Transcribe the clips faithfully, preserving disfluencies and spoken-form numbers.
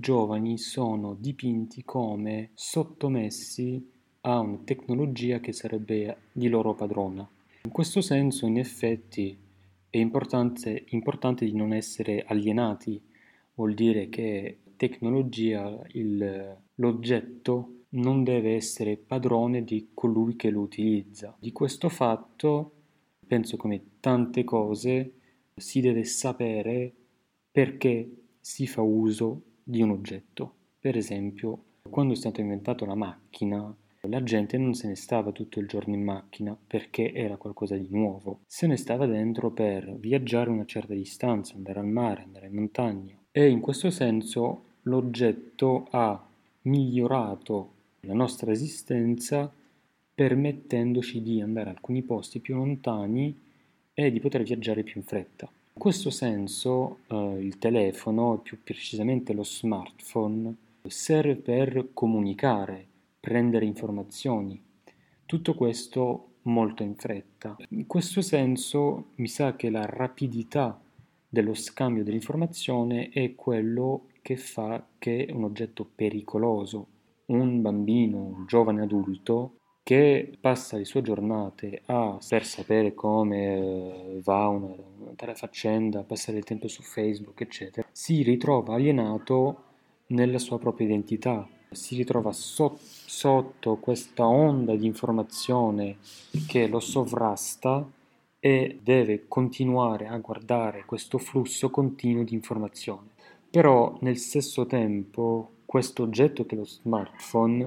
giovani sono dipinti come sottomessi a una tecnologia che sarebbe di loro padrona. In questo senso, in effetti, è importante, importante di non essere alienati, vuol dire che tecnologia, il- l'oggetto non deve essere padrone di colui che lo utilizza. Di questo fatto, penso come tante cose, si deve sapere perché si fa uso di un oggetto. Per esempio, quando è stata inventata la macchina, la gente non se ne stava tutto il giorno in macchina perché era qualcosa di nuovo. Se ne stava dentro per viaggiare una certa distanza, andare al mare, andare in montagna. E in questo senso l'oggetto ha migliorato la nostra esistenza permettendoci di andare a alcuni posti più lontani e di poter viaggiare più in fretta. In questo senso eh, il telefono, più precisamente lo smartphone, serve per comunicare, prendere informazioni. Tutto questo molto in fretta. In questo senso mi sa che la rapidità dello scambio dell'informazione è quello che fa che un oggetto pericoloso, un bambino, un giovane adulto che passa le sue giornate a, per sapere come eh, va una, una tale faccenda, passare il tempo su Facebook, eccetera, si ritrova alienato nella sua propria identità, si ritrova so- sotto questa onda di informazione che lo sovrasta e deve continuare a guardare questo flusso continuo di informazione. Però nel stesso tempo questo oggetto che è lo smartphone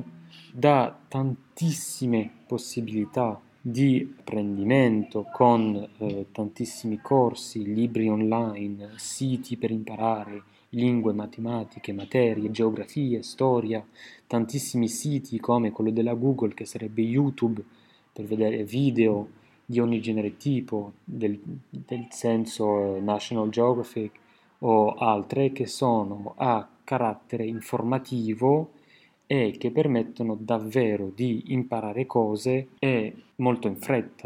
dà tantissime possibilità di apprendimento con eh, tantissimi corsi, libri online, siti per imparare lingue, matematiche, materie, geografia, storia, tantissimi siti come quello della Google che sarebbe YouTube per vedere video di ogni genere e tipo, del, del senso eh, National Geographic o altre che sono a carattere informativo e che permettono davvero di imparare cose e molto in fretta.